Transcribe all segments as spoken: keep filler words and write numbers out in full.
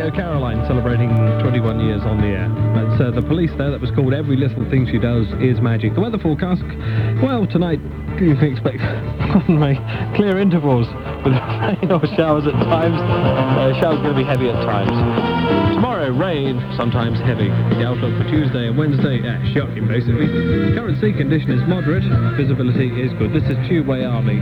Radio Caroline celebrating twenty-one years on the air. That's uh, the police there. That was called Every Little Thing She Does Is Magic. The weather forecast, well, tonight you can expect, pardon me, clear intervals with rain or showers at times. Uh, showers going to be heavy at times. Tomorrow, rain, sometimes heavy. The outlook for Tuesday and Wednesday, yeah, shocking basically. Current sea condition is moderate. Visibility is good. This is Tubeway Army.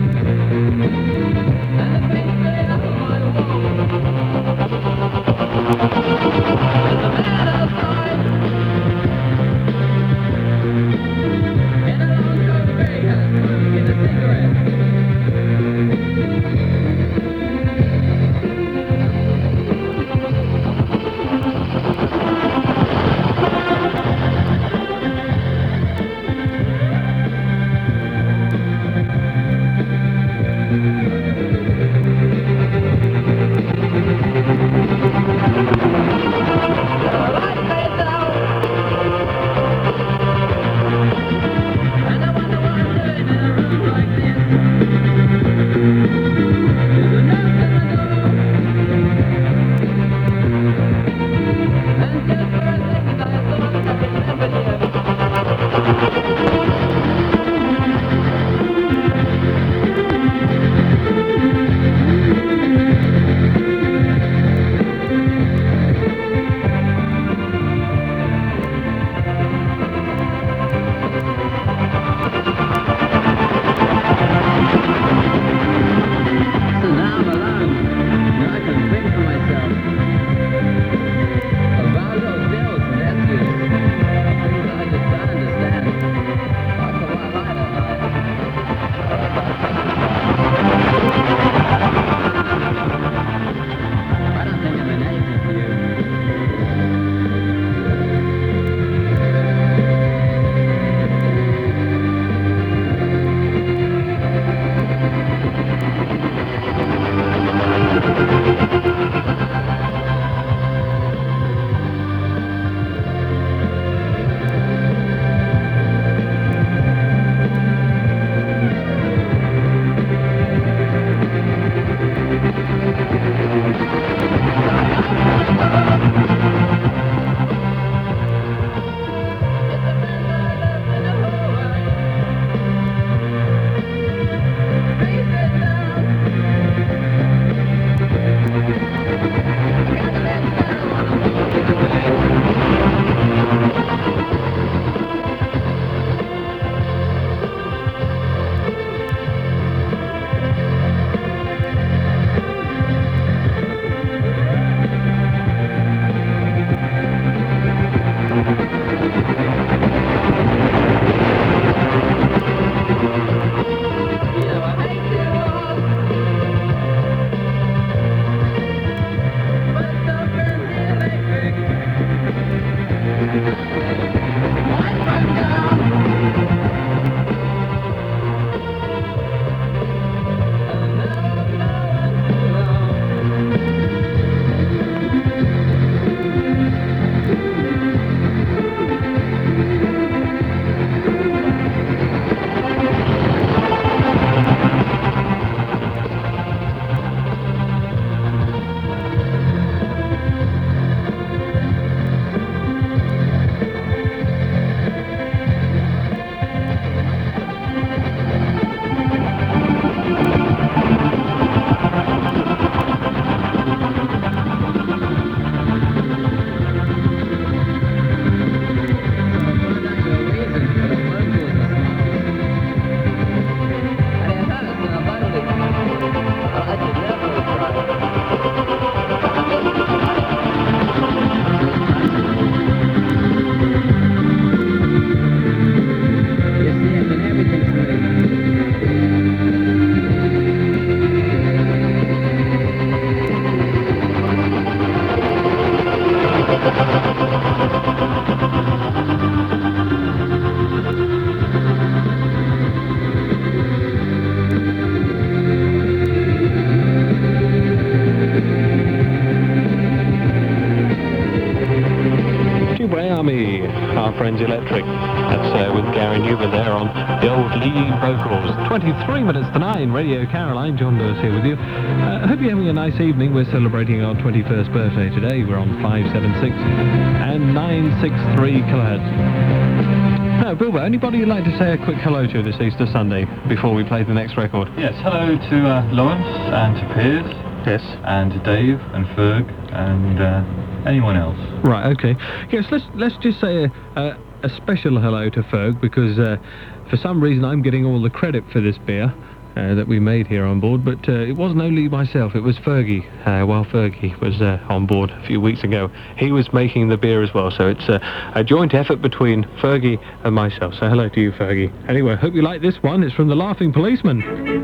Friends Electric. That's uh, with Gary Newman there on the old lead vocals. twenty-three minutes to nine, Radio Caroline. John Lewis here with you. I uh, hope you're having a nice evening. We're celebrating our twenty-first birthday today. We're on five seven six and nine six three kilohertz. Now, Bilbo, anybody you'd like to say a quick hello to this Easter Sunday before we play the next record? Yes, hello to uh, Lawrence and to Piers. Yes. And to Dave and Ferg and uh, anyone else. Right, okay. Yes, let's let's just say a, a, a special hello to Ferg, because uh, for some reason I'm getting all the credit for this beer uh, that we made here on board, but uh, it wasn't only myself, it was Fergie. Uh, while Fergie was uh, on board a few weeks ago, he was making the beer as well, so it's uh, a joint effort between Fergie and myself. So hello to you, Fergie. Anyway, hope you like this one. It's from the Laughing Policeman.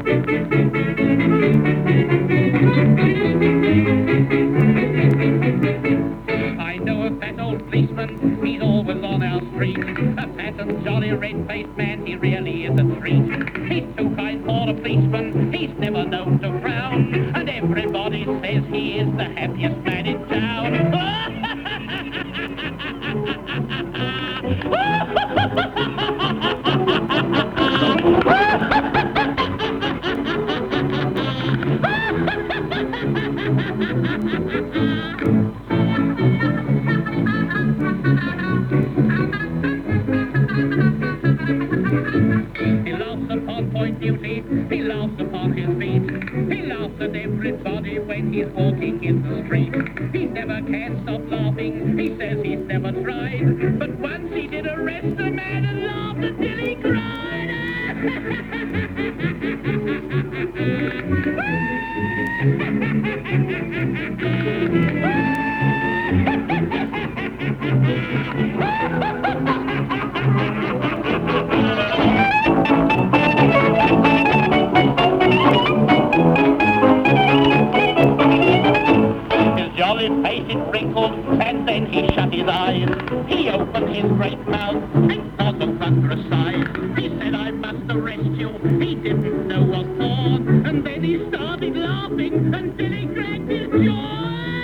I know a fat old policeman, he's always on our street. A fat and jolly red-faced man, he really is a treat. He's too kind for a policeman, he's never known to frown. And everybody says he is the happiest man in town. He laughs upon point duty, he laughs upon his beat. He laughs at everybody when he's walking in the street. He never can stop laughing, he says he's never tried. But once he did arrest a man and laughed until he cried. His jolly face it wrinkled, and then he shut his eyes. He opened his great mouth and thought the thunderous sighs. He said, I must arrest you. He didn't know what for. And then he started laughing until he cracked his jaw.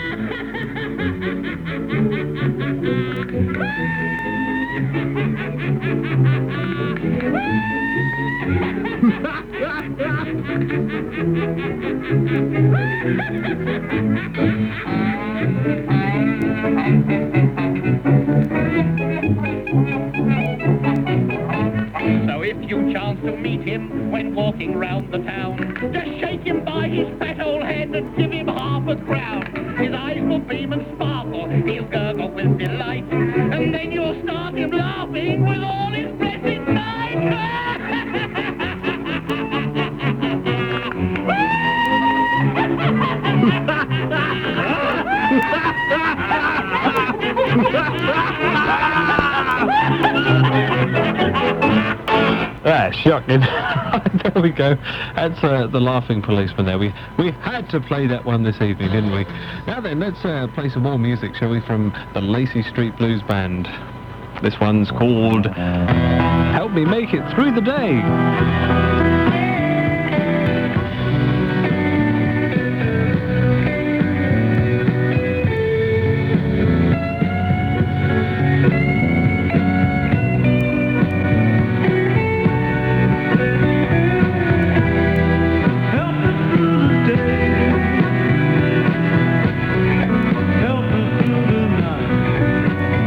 So if you chance to meet him when walking round the town, just shake him by his fat old head and give him half a crown. His eyes will beam and sparkle, he'll gurgle with delight, and then you'll start him laughing with all his blessed might. Ah, shocking. There we go. That's uh, the Laughing Policeman there. We we had to play that one this evening, didn't we? Now then, let's uh, play some more music, shall we, from the Lacey Street Blues Band. This one's called Help Me Make It Through the Day.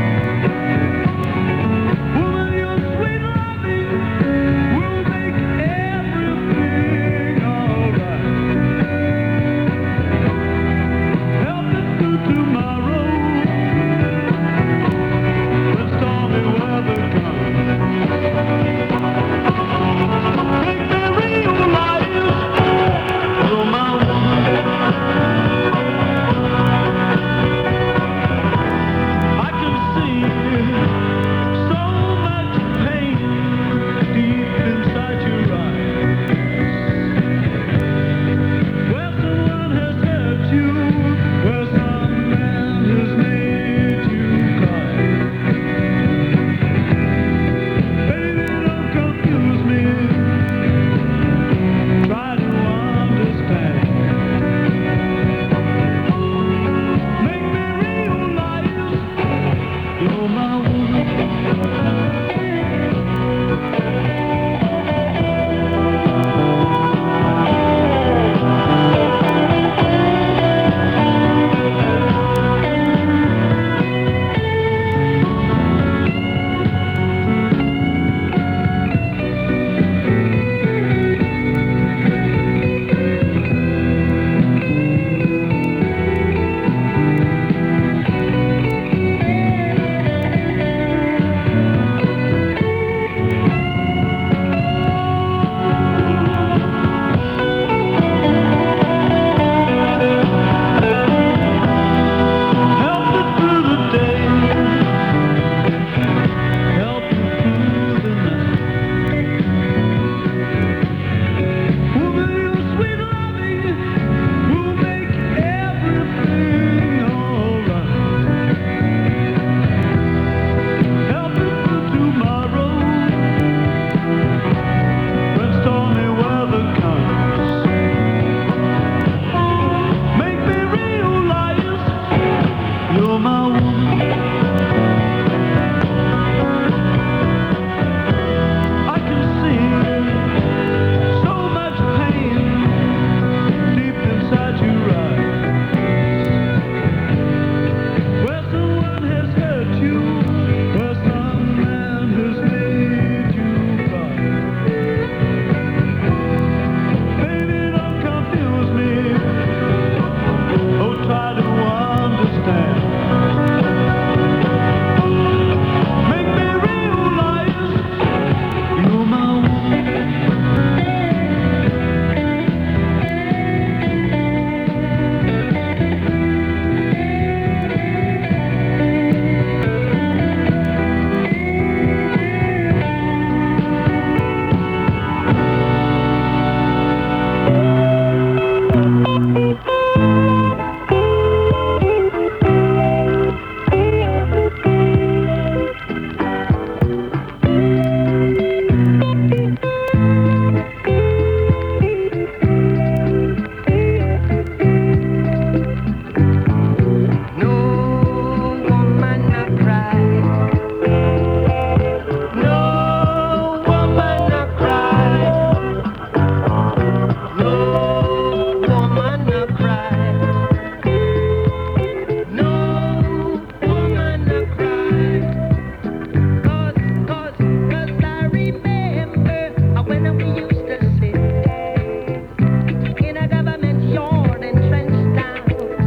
Woman, your sweet loving will make my woman. I can see so much pain deep inside your eyes, where someone has hurt you, where some man has made you cry. Baby, don't confuse me. Oh, try to understand. Make me realize you're my woman. No woman a cry. No woman a cry. No woman a cry. No woman a cry. 'Cause, 'cause, 'cause I remember when we used to sit in a government yard in Trenchtown,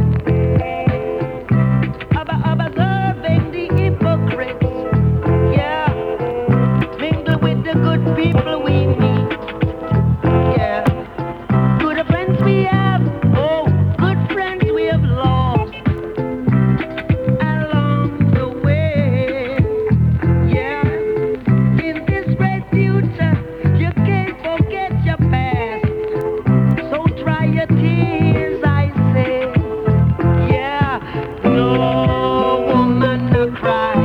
Ob- observing the hypocrites, yeah, mingle with the good people we meet, yeah, good friends we have, oh, good friends we have lost along the way, yeah. In this great future, you can't forget your past, so dry your tears, I say. Yeah, no woman to cry.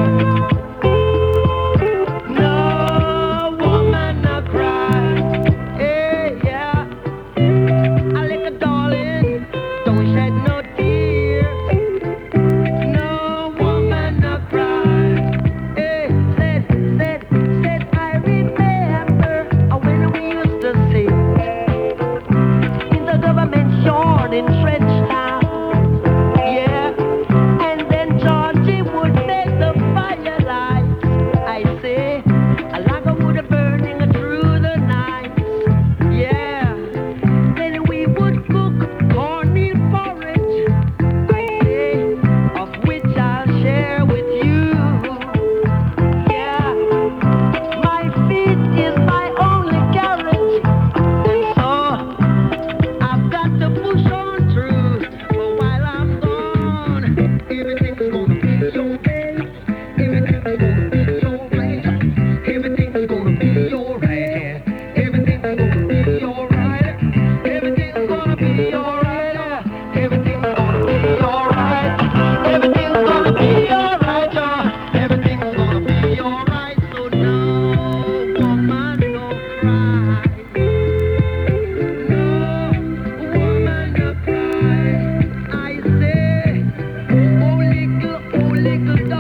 No woman to cry. Hey, yeah. I like a darling, don't shed no tears. No woman to cry. Hey, said, said, said, I remember when we used to sing in the government yard in Trenchtown. Yeah, and then Georgie would make the firelight. I say, a log of wood burning through the night. Yeah, then we would cook cornmeal porridge. I say, of which I'll share with you. Yeah, my feet is my only carriage, and so I've got to push on through. But while I'm gone, everything's gonna be okay. Everything's gonna be alright. Everything's gonna be alright. Everything's gonna be alright. Everything's gonna be alright. Everything's gonna be alright. Everything's gonna be alright. Everything's gonna be alright. So no woman, no cry. No woman to cry. I say, oh little, oh little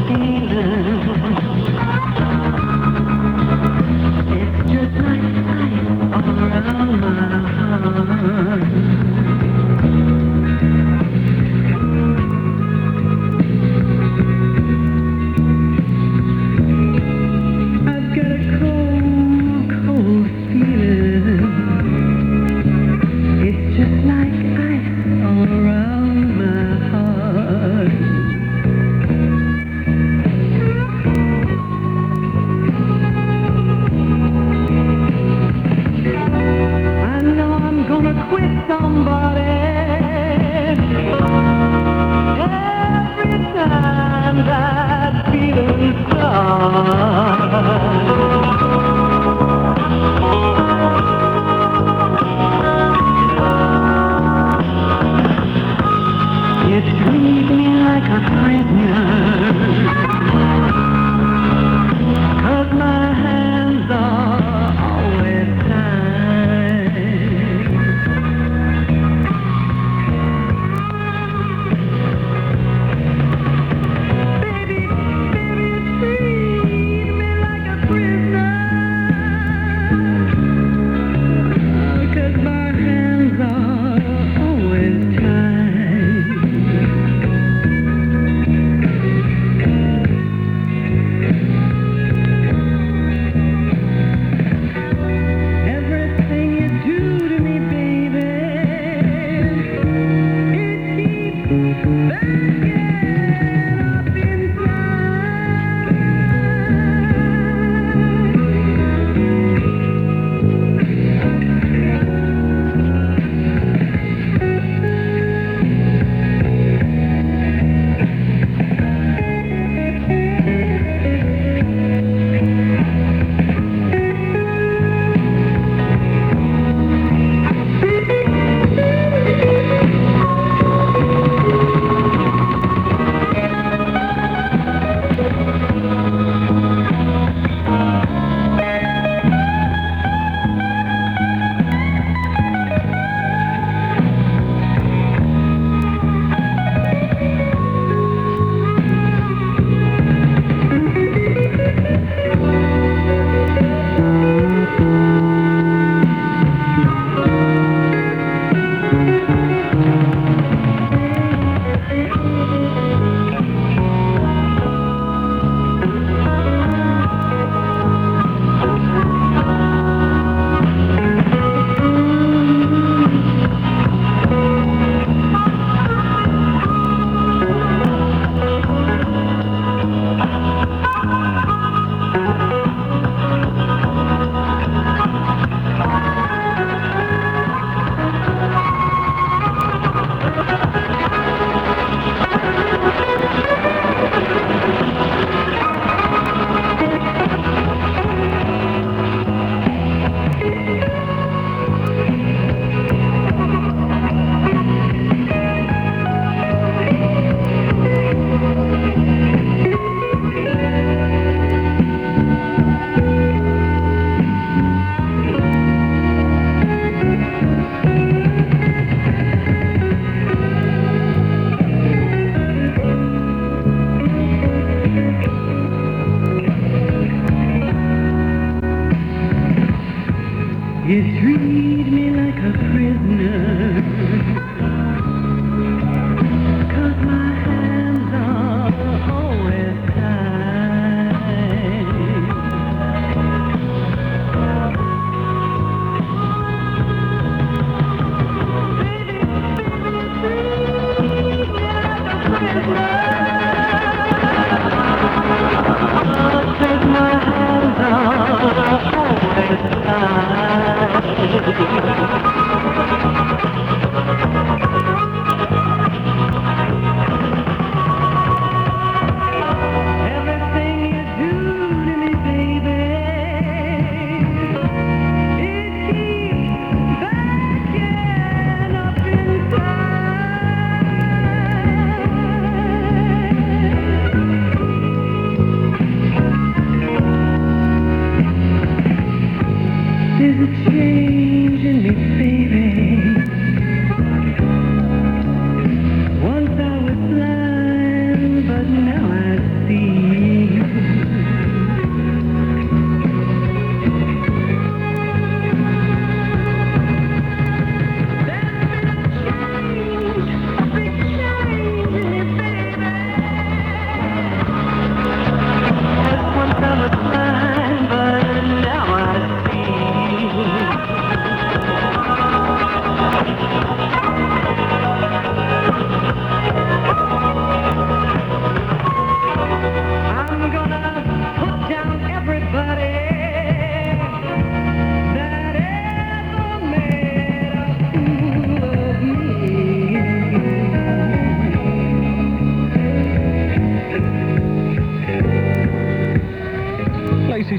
feeling. It's just like ice all around my heart. I've got a cold, cold feeling. It's just like ice all around my heart. I know I'm gonna quit somebody every time that feeling starts. It treats me like a prisoner, 'cause my hands are always tied. Baby, baby, it treats me like a prisoner, 'cause my hands are always tied.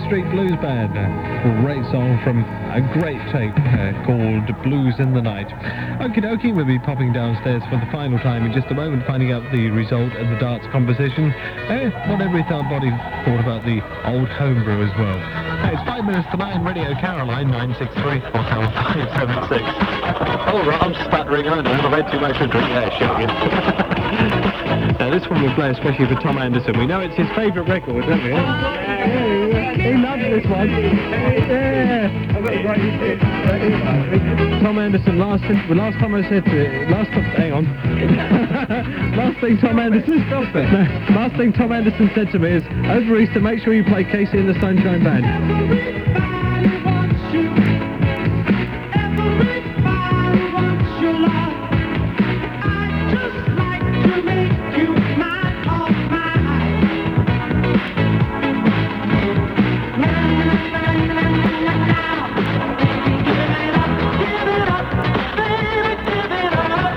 Street Blues Band. A great song from a great tape uh, called Blues in the Night. Okie dokie, we'll be popping downstairs for the final time in just a moment, finding out the result of the darts competition. Eh, what everybody thought about the old homebrew as well. Hey, it's five minutes to nine, Radio Caroline, nine six three four seven five seven six. Oh, right, I'm stuttering, I know, I've had too much to drink. Yeah, shit, yeah. Now, this one we play especially for Tom Anderson. We know it's his favourite record, don't we? Yeah, yeah, yeah. He loves this one. Yeah. Tom Anderson, last well, last time I said to it, last time, hang on. last thing Tom Anderson, stop it. No, last thing Tom Anderson said to me is, over Easter, make sure you play Casey and the Sunshine Band. Everybody wants you. Everybody wants your love. I'd just like to make you mine, all mine. Give it up, baby, give it up.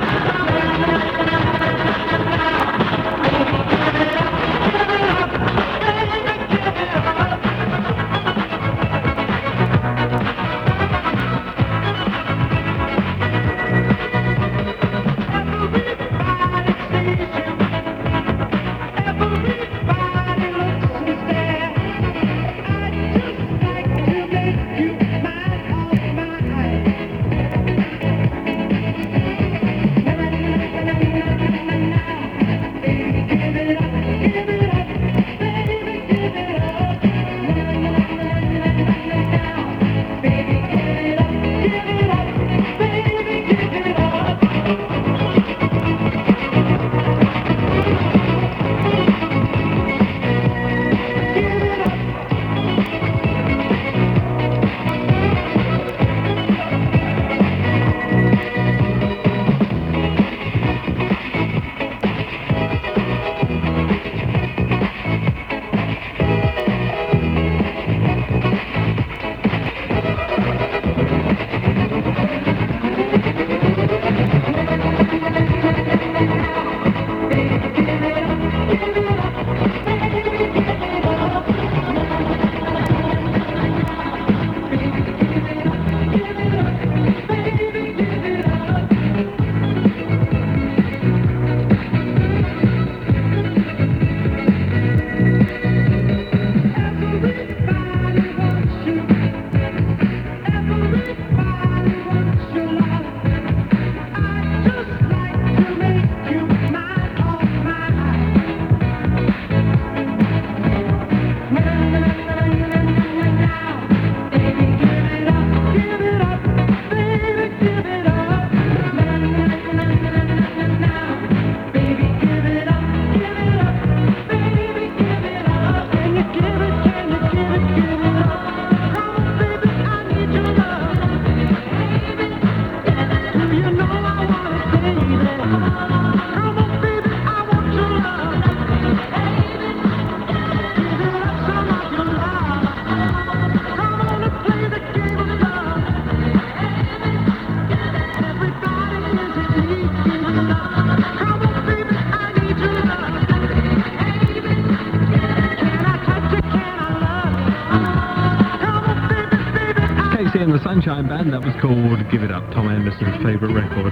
And the Sunshine Band, that was called Give It Up, Tom Anderson's favourite record.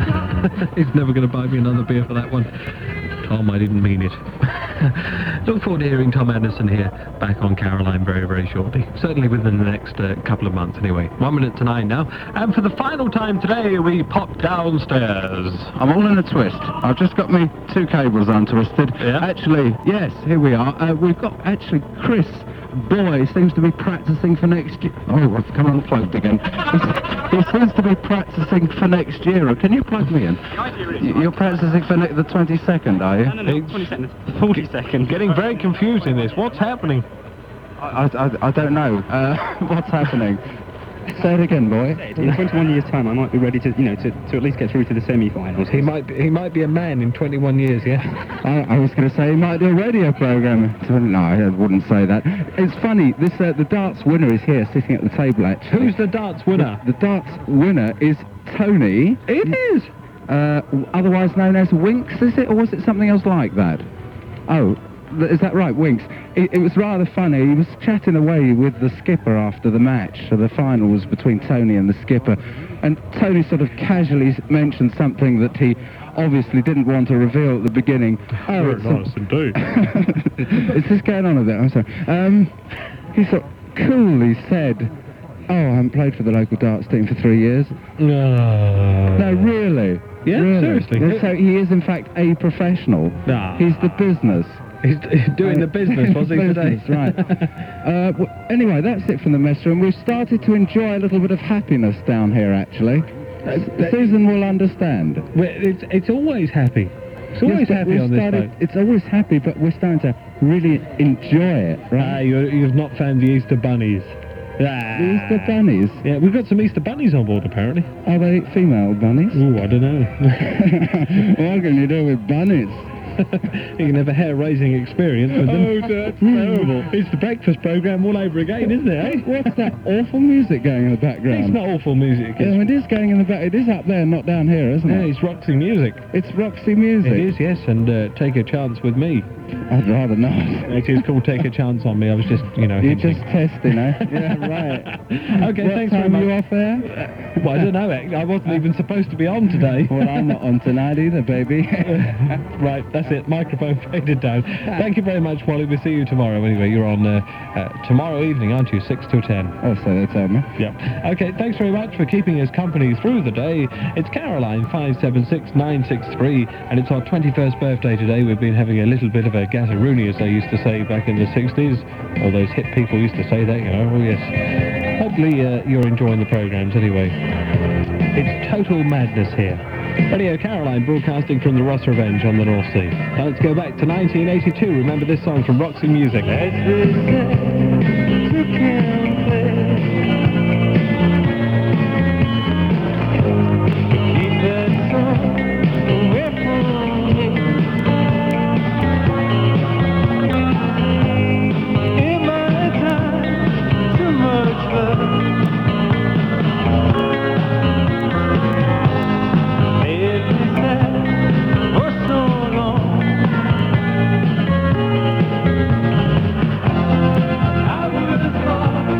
He's never going to buy me another beer for that one. Tom, I didn't mean it. Look forward to hearing Tom Anderson here back on Caroline very, very shortly. Certainly within the next uh, couple of months anyway. One minute to nine now. And for the final time today, we pop downstairs. I'm all in a twist. I've just got me two cables untwisted. Yeah. Actually, yes, here we are. Uh, we've got actually Chris Boy seems to be practising for next year. Oh, I've come unplugged again. He seems to be practising for next year. Can you plug me in? You're practising for ne- the twenty-second, are you? No, no, no, twenty-second, forty-second. Getting very confusing this. What's happening? I, I, I don't know. Uh, what's happening? Say it again, boy. In twenty-one years' time, I might be ready to, you know, to, to at least get through to the semi-finals. He might be, he might be a man in twenty-one years, yeah? I, I was going to say he might do a radio programme. No, I wouldn't say that. It's funny, this uh, the darts winner is here, sitting at the table, actually. Who's the darts winner? The, the darts winner is Tony. It is! Uh, otherwise known as Winks, is it? Or was it something else like that? Oh, is that right, Winks? It, it was rather funny. He was chatting away with the skipper after the match. So the final was between Tony and the skipper. And Tony sort of casually mentioned something that he obviously didn't want to reveal at the beginning. Oh, Very it's nice indeed. Is this going on a bit? I'm sorry. Um, he sort of coolly said, oh, I haven't played for the local darts team for three years. No. No, really? Yeah, really? seriously. Yeah, so he is, in fact, a professional. Nah. He's the business. He's doing the business, was he, today? Business, right. uh, well, anyway, that's it from the mess room. We've started to enjoy a little bit of happiness down here, actually. that- Susan will understand. Well, It's, it's always happy. It's always Yes, but happy we've on this started- boat. It's always happy, but we're starting to really enjoy it, Ah, right? you, you've not found the Easter bunnies. Ah. The Easter bunnies. Yeah, we've got some Easter bunnies on board, apparently. Are they female bunnies? Ooh, I don't know. What can you do with bunnies? You can have a hair-raising experience with them. Oh, that's terrible. It's the breakfast programme all over again, isn't it, eh? What's that awful music going in the background? It's not awful music. Yeah, It's, it is going in the back. It is up there, not down here, isn't yeah, it? it's Roxy music. It's Roxy music. It is, yes, and uh, Take a Chance with Me. I'd rather not. Actually, it's called Take a Chance on Me. I was just, you know... You're hinting. just testing, eh? Yeah, right. Okay, what thanks very time much. are you off there? Well, I don't know, actually. I wasn't even supposed to be on today. Well, I'm not on tonight either, baby. Right, that's it. Microphone faded down. Thank you very much, Wally. We'll see you tomorrow. Anyway, you're on uh, uh, tomorrow evening, aren't you? six till ten. Oh, so they tell me. Yeah. Okay, thanks very much for keeping us company through the day. It's Caroline five seven six nine six three, and it's our twenty-first birthday today. We've been having a little bit of a gatteroony, as they used to say back in the sixties. All those hip people used to say that, you know. Oh, yes. Hopefully uh, you're enjoying the programmes anyway. It's total madness here. Radio Caroline broadcasting from the Ross Revenge on the North Sea. Now let's go back to nineteen eighty-two. Remember this song from Roxy Music. I would have thought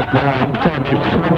nine, ten, eleven,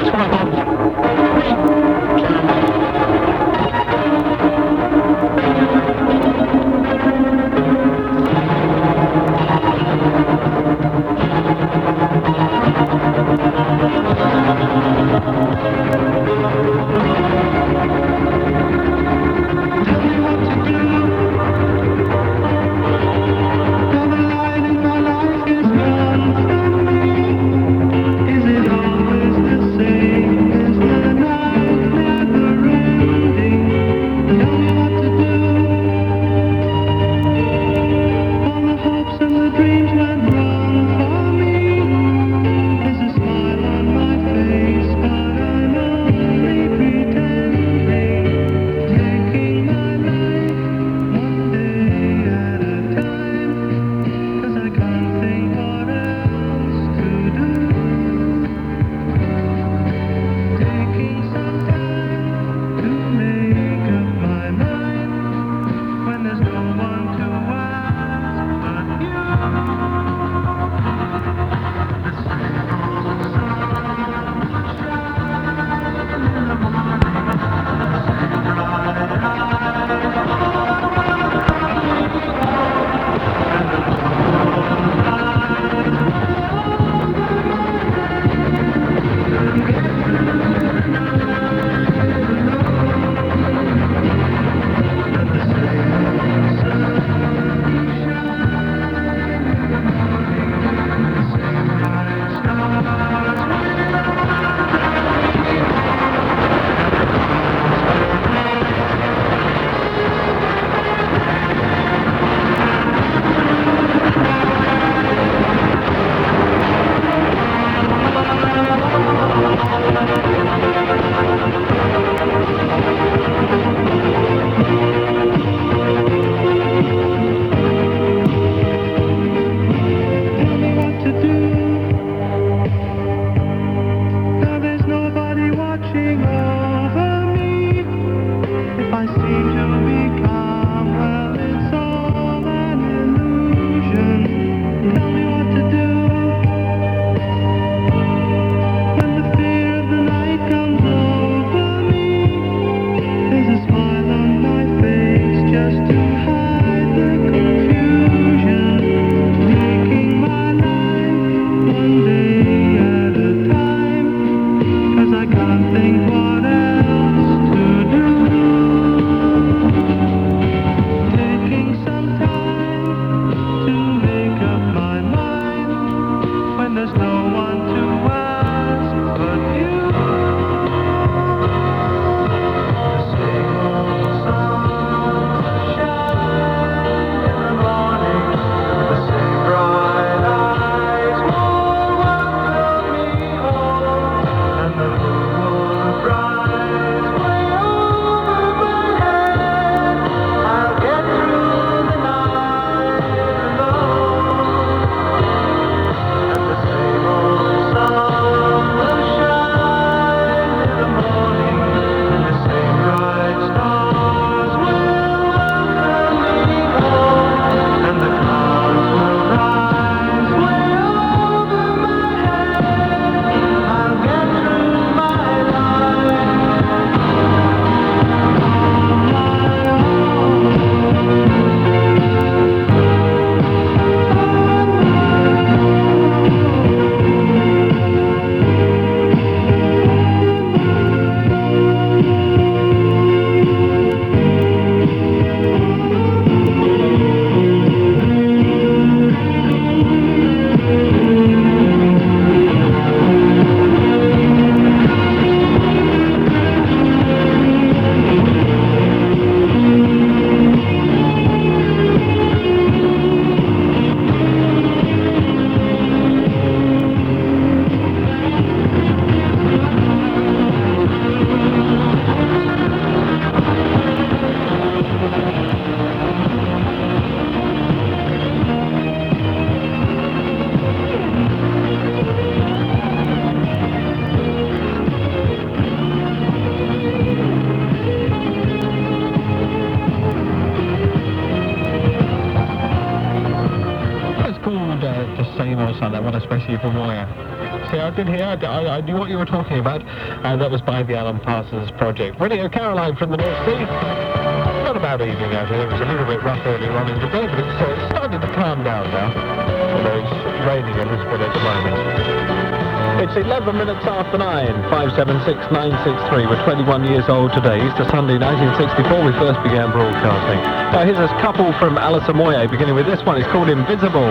It's called uh, The Same Old Sun, that one especially from Wire. see, I did hear, I, I, I knew what you were talking about, and that was by the Alan Parsons Project. Radio Caroline from the North Sea. Not a bad evening out here. It was a little bit rough earlier on in the day, but it's, uh, it's starting to calm down now, although it's raining a little bit at the moment. It's eleven minutes after nine, five seven six nine six three. We're twenty-one years old today. Easter Sunday, nineteen sixty-four, we first began broadcasting. Now here's a couple from Alison Moyet, beginning with this one. It's called Invisible.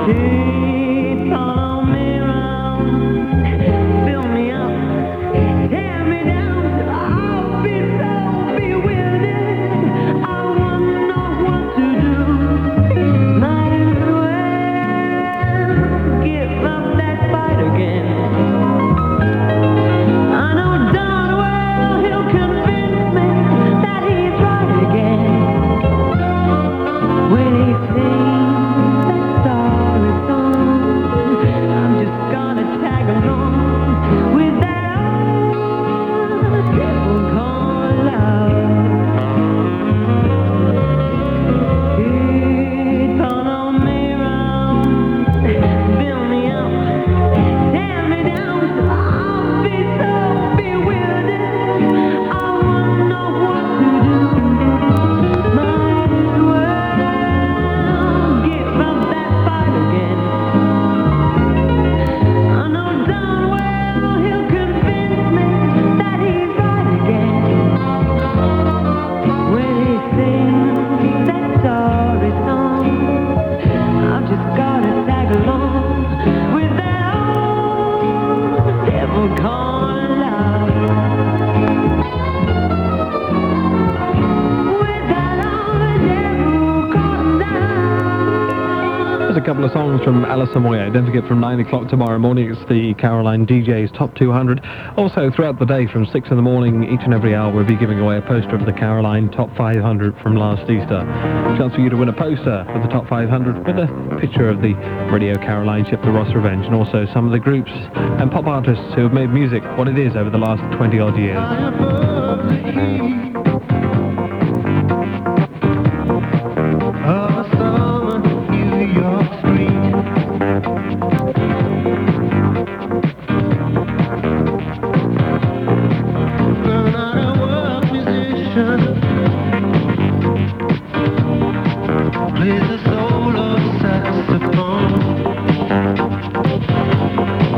A couple of songs from Alison Moyet. Don't forget, from nine o'clock tomorrow morning, it's the Caroline D J's Top two hundred. Also, throughout the day, from six in the morning, each and every hour, we'll be giving away a poster of the Caroline Top five hundred from last Easter. Chance for you to win a poster for the Top five hundred with a picture of the Radio Caroline ship, the Ross Revenge, and also some of the groups and pop artists who have made music what it is over the last twenty odd years.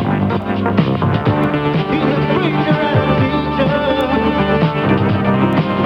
He's a preacher and a teacher.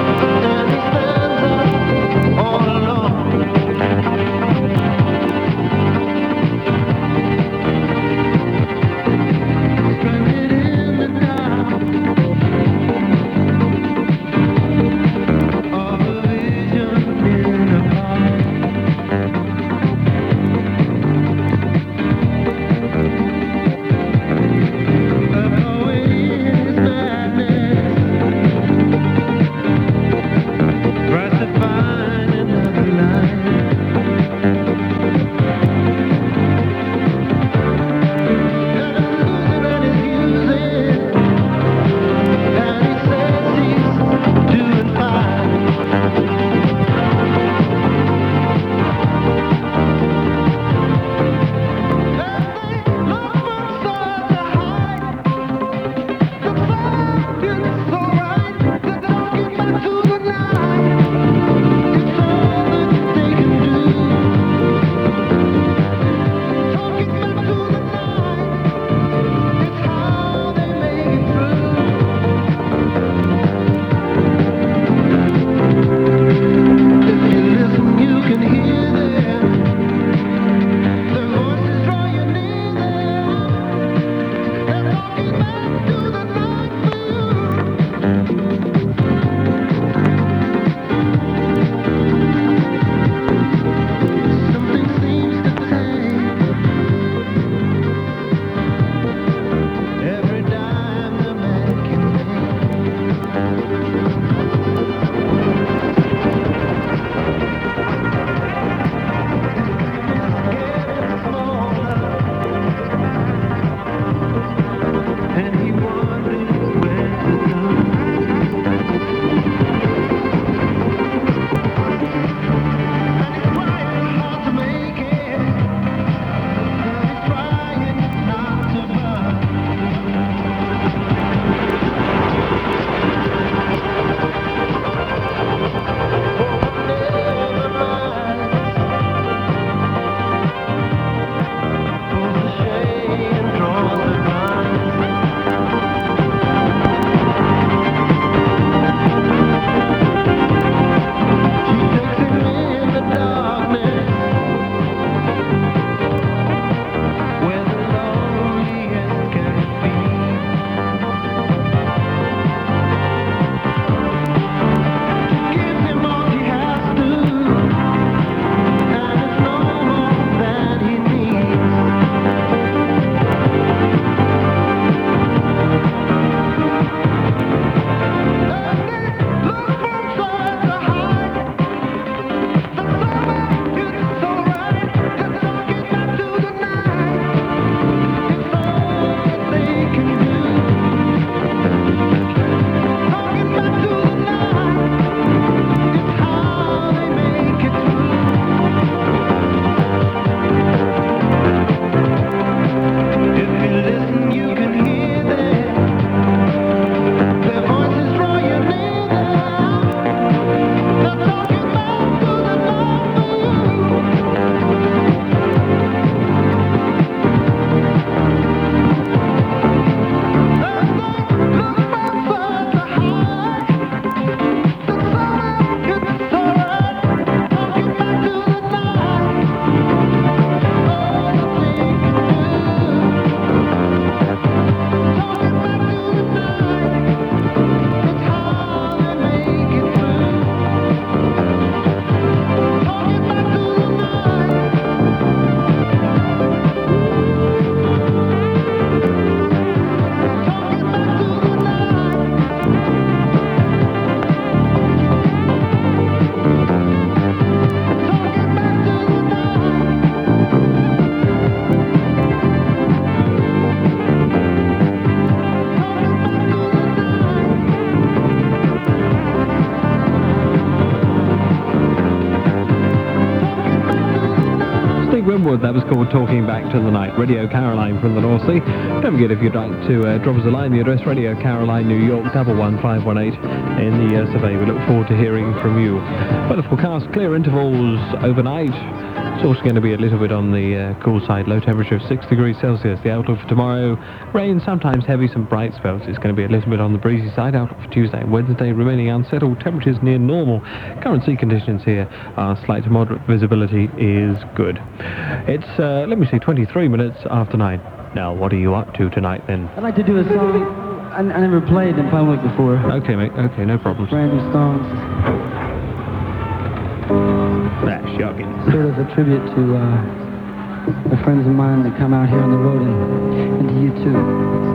record. That was called Talking Back to the Night. Radio Caroline from the North Sea. Don't forget, if you'd like to uh, drop us a line, the address Radio Caroline, New York, double one five one eight in the uh, survey. We look forward to hearing from you. Weather forecast, clear intervals overnight. It's also going to be a little bit on the uh, cool side. Low temperature of six degrees Celsius. The outlook for tomorrow, rain, sometimes heavy, some bright spells. It's going to be a little bit on the breezy side. Outlook for Tuesday and Wednesday, remaining unsettled. Temperatures near normal. Current sea conditions here are slight to moderate. Visibility is good. It's, uh, let me see, twenty-three minutes after nine. Now, what are you up to tonight, then? I'd like to do a song I, I never played in public before. Okay, mate. Okay, no problems. Brand new songs. That's shocking. Sort of a tribute to uh, the friends of mine that come out here on the road, and, and to you too.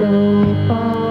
so far.